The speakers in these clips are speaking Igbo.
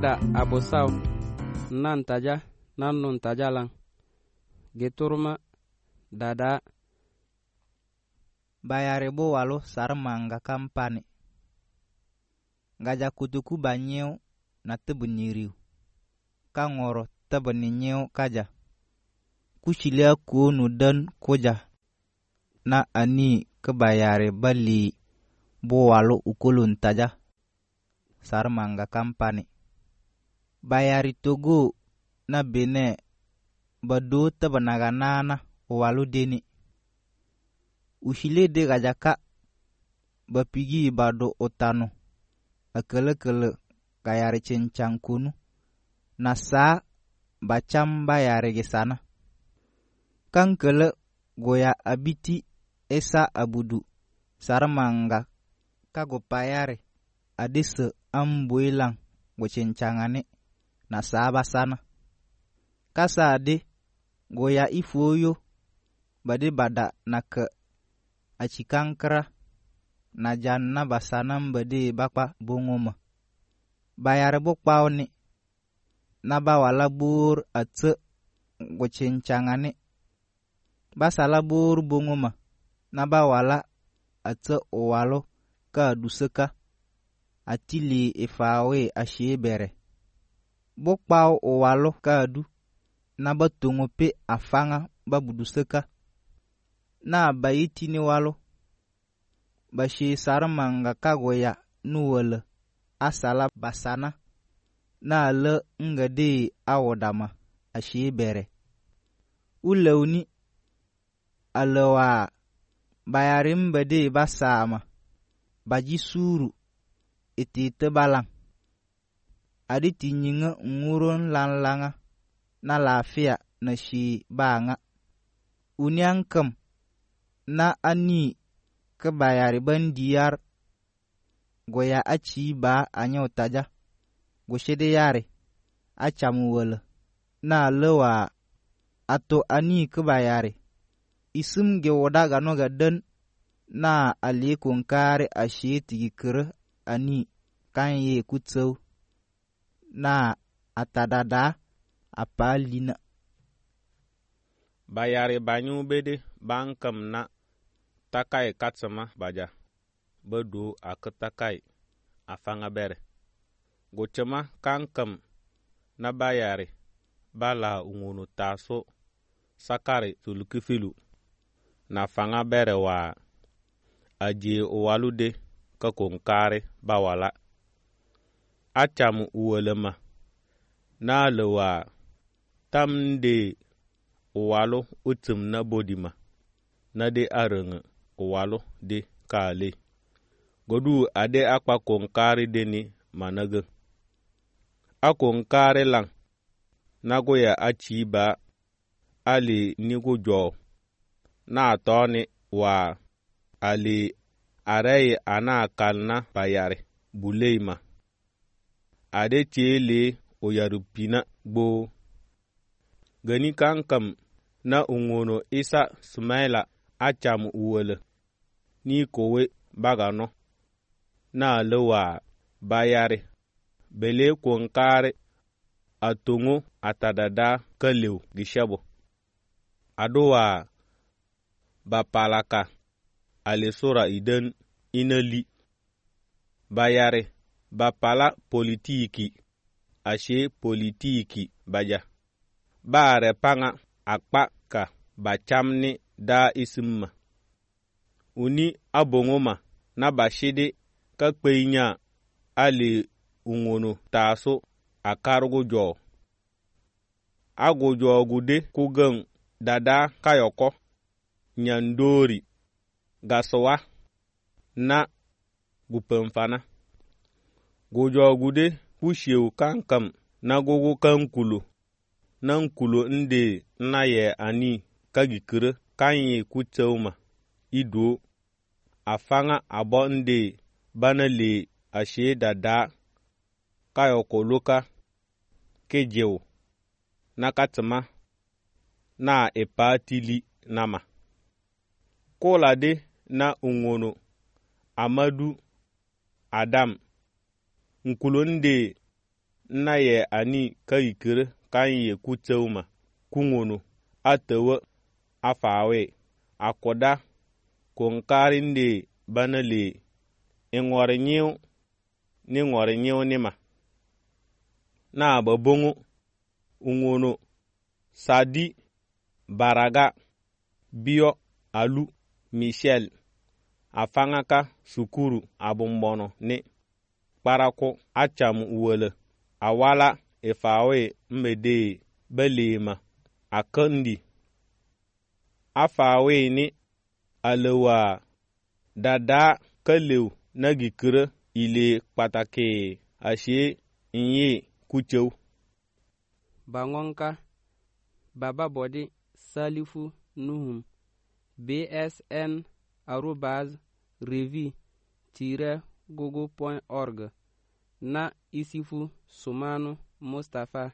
da abusaw nan taja nan nun tajalang geturma dada bayare bo walo sarmanga kampani gaja kutuku banyew na tebnyiriw kangoro tebninyew kaja kushilya kunu dan koja na ani kebayare bali bo walo ukulun taja sarmanga kampani bayari togo na bene bado tebanaga nana walo deni ushile de gajaka bapigi bado otano akele kayari cencang kunu nasa bacam bayare gesana kangkele goya abiti esa abudu sarmanga kago payare adese ambuilang go cencangane nasa basana kasa ade goya ifoyo bade bada nake achikankra na janna basanam bade bakpa bongoma bayare bokpa oni na bawala bur atse go cencangane basala bur bongoma na bawala atse owalo ka duseka atili efawe ashebere bokpa owalo kadu na batongo pe afanga babuduseka na bayiti ni walo bashi sarmanga kagoya nuwele asala basana na le ngade awodama ashebere ulewni alewa bayarim bade basama baji suru etite balang aditi nyinga nguron lanlanga na lafiya na shi banga unyankam na ani ke bayari bandiyar goya aci ba anyo taja goshede yare acamu wele na lewa ato ani ke bayari isim ge wodaga no ga den na ali konkare ashe tigi kere ani kan ye kutsew na atadada apalina bayare banyu bede bankam na takai katsama baja bedu akatakai afanga bere gochema kankam na bayare bala ungunu taso sakare tulukifilu na fanga bere wa aje owalude ka konkare bawala achamu uwelema na lewa tamde owalo utum na bodima na de arenge owalo de kale godu ade akpa konkare deni managa akonkare lang nagoya achiba ali nigo jo na toni wa ali arei ana kalna bayare buleima ade chele oyarupina gbo gani kankam na ungono isa smaila acham uwele ni kowe bagano na lewa bayare bele konkare atungu atadada kalew gishabo adowa bapalaka alesora idan inali bayare bapala politiki ashe politiki baja bare panga akpa ka bachamni da isimma uni abongoma na bashide ka kpeinya ali ungono taso akargo jo agojo gude kugan dada kayoko nyandori gasowa na gupemfana gojo gude kushew kankam na gogo kankulu nan kulo nde na ye ani kagikire kanye kutseuma ido afanga abo nde bana le ashe dada kayoko loka kejew nakatma na epatili nama kolade na ungono amadu adam nkulonde na ye ani ka yikere kan ye kuteuma kungono atewe afawe akoda konkarinde banale ingornyew ni ngornyew nima na babongo ungono sadi baraga bio alu Michel afangaka sukuru abumbono ne parako acham uwele awala efawe mbede belema akandi afawe ni alewa dada kalew nagikere ile patake ashe inye kuchew bangonka baba bodi salifu nuhum bsn@revi-google.org na isifu sumanu Mustafa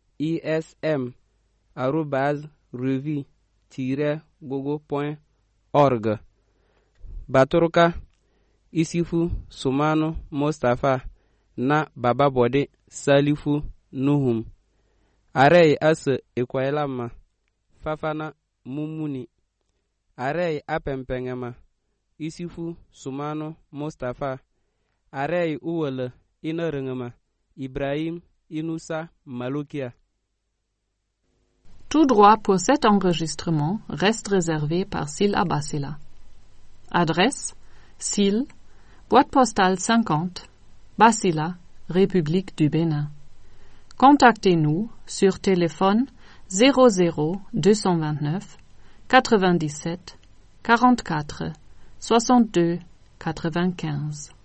ism@revi-google.org baturka isifu sumanu Mustafa na baba bodi salifu nuhum arei ase ekwailama fafana mumuni arei apempengema isifu sumanu Mustafa arei uwele inerengema Ibrahim Inusa Malukia. Tout droit pour cet enregistrement reste réservé par Syl Abassila. Adresse Syl, boîte postale 50, Bassila, République du Bénin. Contactez-nous sur téléphone 00 229 97 44 62 95.